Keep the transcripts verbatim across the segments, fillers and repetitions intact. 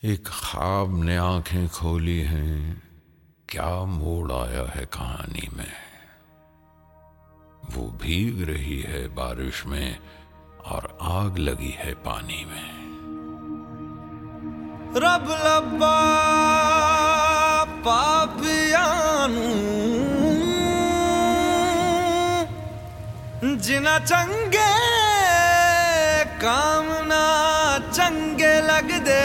एक ख्वाब ने आंखें खोली हैं, क्या मोड़ आया है कहानी में। वो भीग रही है बारिश में और आग लगी है पानी में। रब लब्बा पापियानू जिना चंगे काम ना चंगे लगदे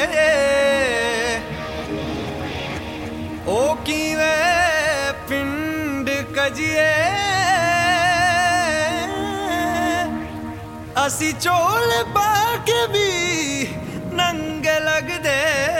ओ कीवे पिंड कजिए असी चोल बाके भी नंगे लगदे।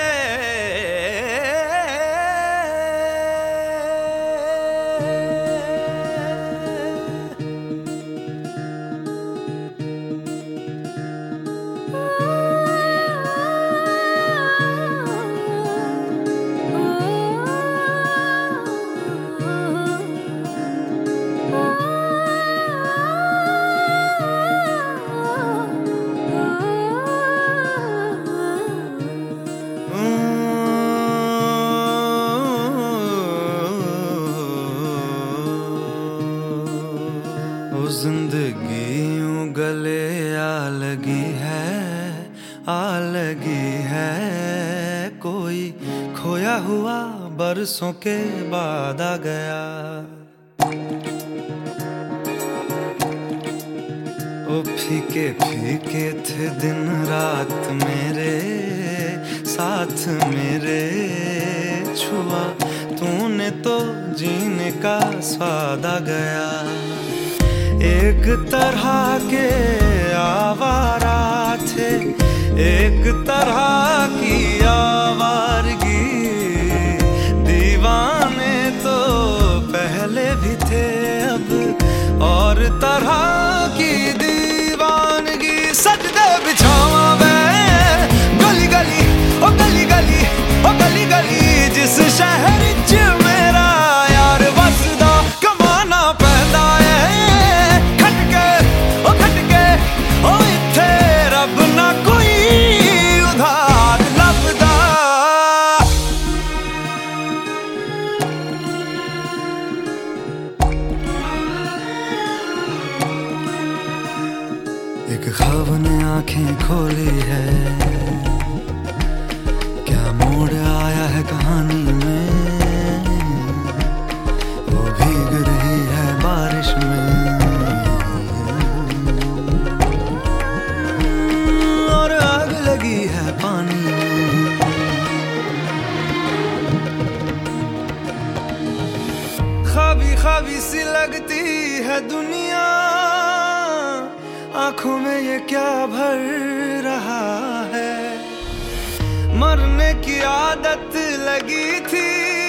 जिंदगी यूं गले आ लगी है, आ लगी है। कोई खोया हुआ बरसों के बाद आ गया। ओ फीके फीके थे दिन रात मेरे साथ मेरे, छुआ तूने तो जीने का स्वाद आ गया। एक तरह के आवारा थे, एक तरह की आवारगी। दीवाने तो पहले भी थे, अब और तरह की दीवानगी। सजदे बिछावा वे गली गली ओ गली गली ओ गली गली, जिस शहर च मेरा यार वसदा कमाना पैंदा है। एक ख्वाब ने आंखें खोली है, क्या मोड़ आया है कहानी में। वो भीग रही है बारिश में और आग लगी है पानी में। ख्वाबी ख्वाबी सी लगती है दुनिया, आंखों में ये क्या भर रहा है। मरने की आदत लगी थी,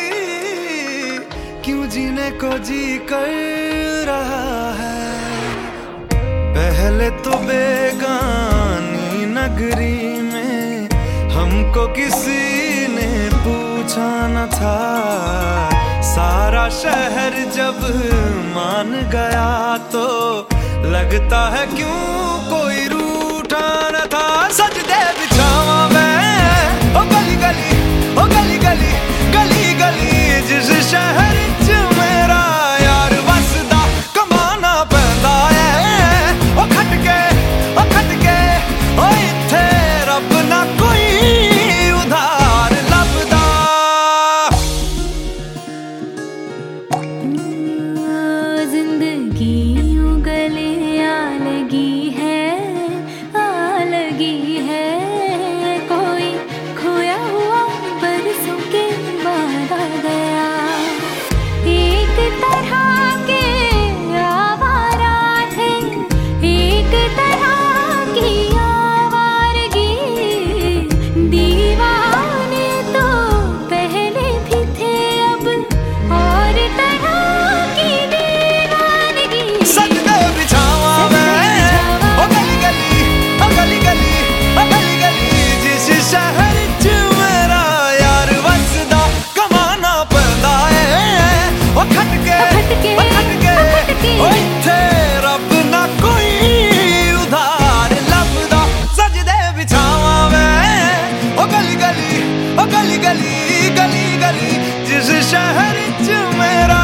क्यों जीने को जी कर रहा है। पहले तो बेगानी नगरी में हमको किसी ने पूछा न था। सारा शहर जब मान गया तो लगता है क्यों कोई रूठा न था। सजदे बिछावा मैं ओ गली गली ओ गली गली गली गली, जिस शहर च मेरा यार वसदा कमाना पैंदा है। ओ खटके ओ खटके ओ इत्थे रब ना कोई उधार लभदा। जिंदगी लगी है, आ लगी है। ओ गली गली गली गली जिस शहर च मेरा